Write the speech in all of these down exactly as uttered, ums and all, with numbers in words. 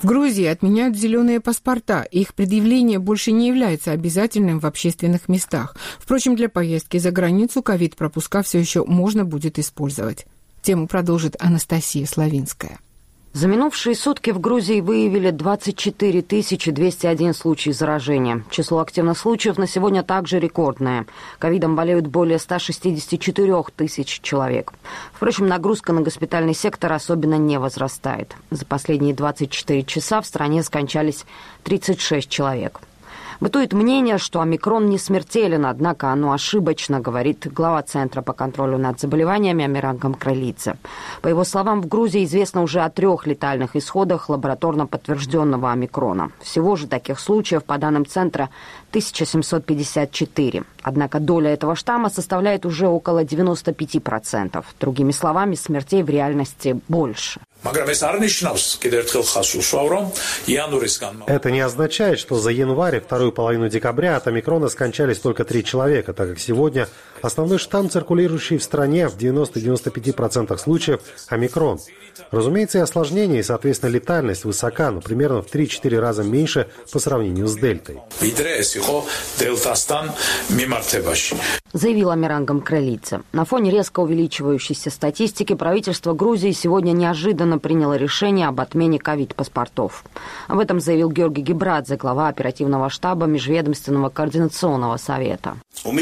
В Грузии отменяют зеленые паспорта, и их предъявление больше не является обязательным в общественных местах. Впрочем, для поездки за границу ковид-пропуска все еще можно будет использовать. Тему продолжит Анастасия Славинская. За минувшие сутки в Грузии выявили двадцать четыре тысячи двести один случай заражения. Число активных случаев на сегодня также рекордное. Ковидом болеют более ста шестидесяти четырёх тысяч человек. Впрочем, нагрузка на госпитальный сектор особенно не возрастает. За последние двадцать четыре часа в стране скончались тридцать шесть человек. Бытует мнение, что омикрон не смертелен, однако оно ошибочно, говорит глава Центра по контролю над заболеваниями Амиран Гамкралидзе. По его словам, в Грузии известно уже о трех летальных исходах лабораторно подтвержденного омикрона. Всего же таких случаев, по данным Центра, тысяча семьсот пятьдесят четыре. Однако доля этого штамма составляет уже около девяноста пяти процентов. Другими словами, смертей в реальности больше. Это не означает, что за январь и вторую половину декабря от омикрона скончались только три человека, так как сегодня основной штамм, циркулирующий в стране, в девяноста-девяноста пяти процентах случаев омикрон. Разумеется, и осложнения, и, соответственно, летальность высока, но примерно в три-четыре раза меньше по сравнению с дельтой. Заявил Амиран Гамкралидзе. На фоне резко увеличивающейся статистики правительство Грузии сегодня неожиданно приняло решение об отмене ковид-паспортов. Об этом заявил Георгий Гибрадзе, глава оперативного штаба Межведомственного координационного совета.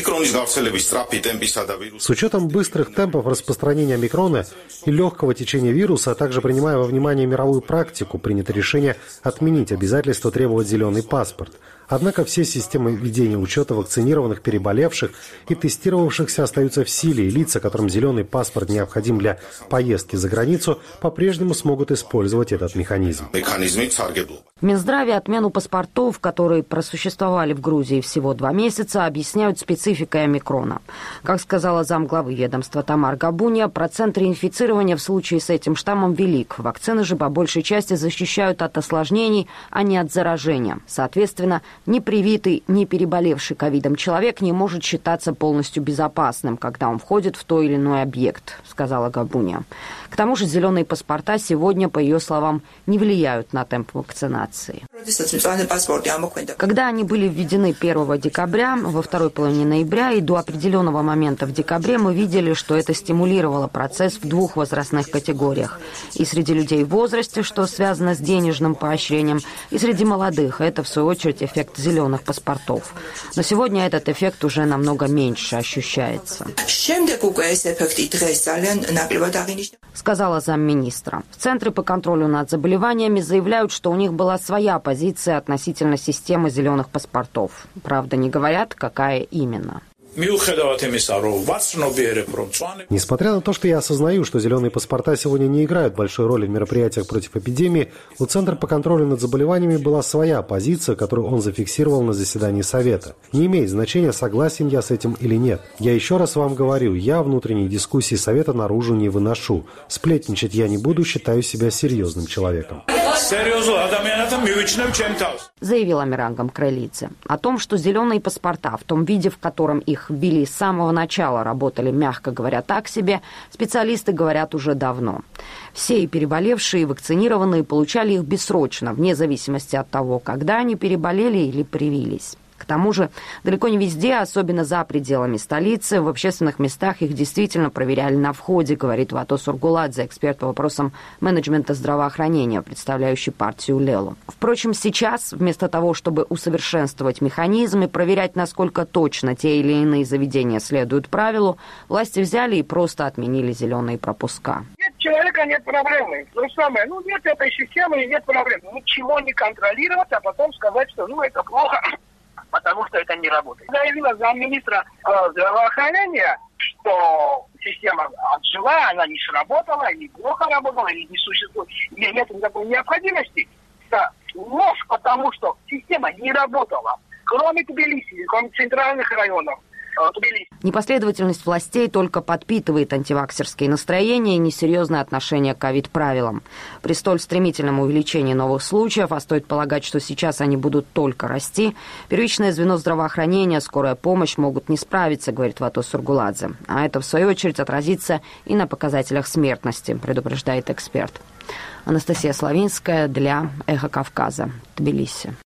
С учетом быстрых темпов распространения омикрона и легкого течения вируса, а также принимая во внимание мировую практику, принято решение отменить обязательство требовать зеленый паспорт. Однако все системы ведения учета вакцинированных, переболевших и тестировавшихся остаются в силе, и лица, которым зеленый паспорт необходим для поездки за границу, по-прежнему смогут использовать этот механизм. В Минздраве отмену паспортов, которые просуществовали в Грузии всего два месяца, объясняют спецификой омикрона. Как сказала замглавы ведомства Тамар Габуния, процент реинфицирования в случае с этим штаммом велик. Вакцины же по большей части защищают от осложнений, а не от заражения. Соответственно, ни привитый, ни переболевший ковидом человек не может считаться полностью безопасным, когда он входит в той или иной объект, сказала Габуния. К тому же зеленые паспорта сегодня, по ее словам, не влияют на темп вакцинации. Когда они были введены первого декабря, во второй половине ноября и до определенного момента в декабре мы видели, что это стимулировало процесс в двух возрастных категориях. И среди людей в возрасте, что связано с денежным поощрением, и среди молодых. Это, в свою очередь, эффект зеленых паспортов. Но сегодня этот эффект уже намного меньше ощущается, сказала замминистра. В Центре по контролю над заболеваниями заявляют, что у них была своя позиция относительно системы зеленых паспортов. Правда, не говорят, какая именно. Несмотря на то, что я осознаю, что зеленые паспорта сегодня не играют большой роли в мероприятиях против эпидемии, у Центра по контролю над заболеваниями была своя позиция, которую он зафиксировал на заседании Совета. Не имеет значения, согласен я с этим или нет. Я еще раз вам говорю, я внутренние дискуссии Совета наружу не выношу. Сплетничать я не буду, считаю себя серьезным человеком. Заявил Амиран Гамкралидзе. О том, что зеленые паспорта в том виде, в котором их ввели с самого начала, работали, мягко говоря, так себе, специалисты говорят уже давно. Все и переболевшие, и вакцинированные получали их бессрочно, вне зависимости от того, когда они переболели или привились. К тому же, далеко не везде, особенно за пределами столицы, в общественных местах их действительно проверяли на входе, говорит Вато Сургуладзе, эксперт по вопросам менеджмента здравоохранения, представляющий партию Лелу. Впрочем, сейчас, вместо того, чтобы усовершенствовать механизм и проверять, насколько точно те или иные заведения следуют правилу, власти взяли и просто отменили зеленые пропуска. Нет человека, нет проблемы. То же самое, ну нет этой системы и нет проблем. Ничего не контролировать, а потом сказать, что ну это плохо, потому что это не работает. Заявила замминистра э, здравоохранения, что система отжила, она не сработала, или плохо работала, или не существует, или нет никакой необходимости. Это ложь, потому что система не работала. Кроме Тбилиси, кроме центральных районов, Непоследовательность властей только подпитывает антиваксерские настроения и несерьезное отношение к ковид-правилам. При столь стремительном увеличении новых случаев, а стоит полагать, что сейчас они будут только расти, первичное звено здравоохранения, скорая помощь могут не справиться, говорит Вато Сургуладзе. А это, в свою очередь, отразится и на показателях смертности, предупреждает эксперт. Анастасия Славинская для «Эхо Кавказа», Тбилиси.